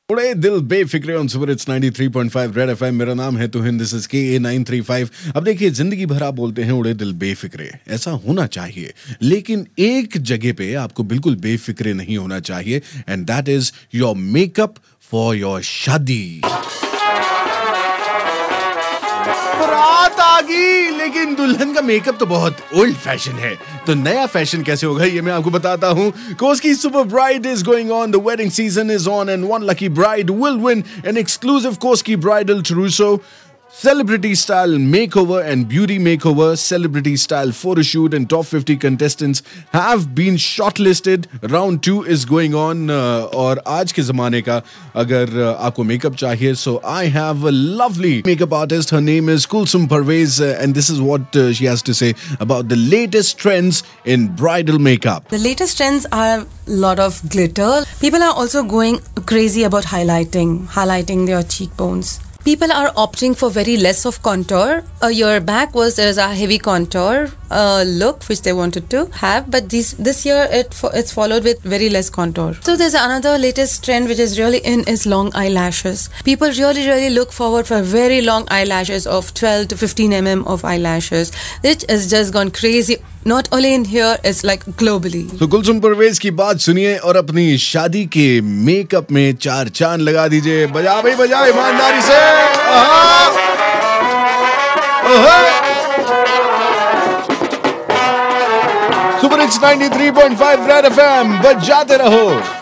उड़े दिल Befikre on super it's 93.5 red FM. मेरा नाम है तुहिन, दिस इज KA935। अब देखिए, जिंदगी भर आप बोलते हैं उड़े दिल बेफिक्रे, ऐसा होना चाहिए, लेकिन एक जगह पे आपको बिल्कुल बेफिक्रे नहीं होना चाहिए, and that is your makeup for your shaadi. बारात आ गई, लेकिन दुल्हन का मेकअप तो बहुत ओल्ड फैशन है। तो नया फैशन कैसे होगा ये मैं आपको बताता हूँ। कोस्की super bride is going on, the wedding season is on and one lucky bride will win an exclusive Koski bridal trousseau, celebrity style makeover and beauty makeover, celebrity style photo shoot, and top 50 contestants have been shortlisted. Round 2 is going on. और आज के ज़माने का अगर आपको makeup चाहिए, so I have a lovely makeup artist. Her name is Kulsum Parvez, and this is what she has to say about the latest trends in bridal makeup. The latest trends are a lot of glitter. People are also going crazy about highlighting their cheekbones. People are opting for very less of contour. A year back there's a heavy contour look which they wanted to have, but this year it's followed with very less contour. So there's another latest trend which is really in is long eyelashes. People really look forward for very long eyelashes of 12 to 15 mm of eyelashes, which has just gone crazy. Not only in here, it's like globally. तो कुलसुम परवेज की बात सुनिए और अपनी शादी के makeup में चार चांद लगा दीजिए। बजा भाई बजा, ईमानदारी से। सुपर हिट्स 93.5 रेड एफएम, बजाते रहो।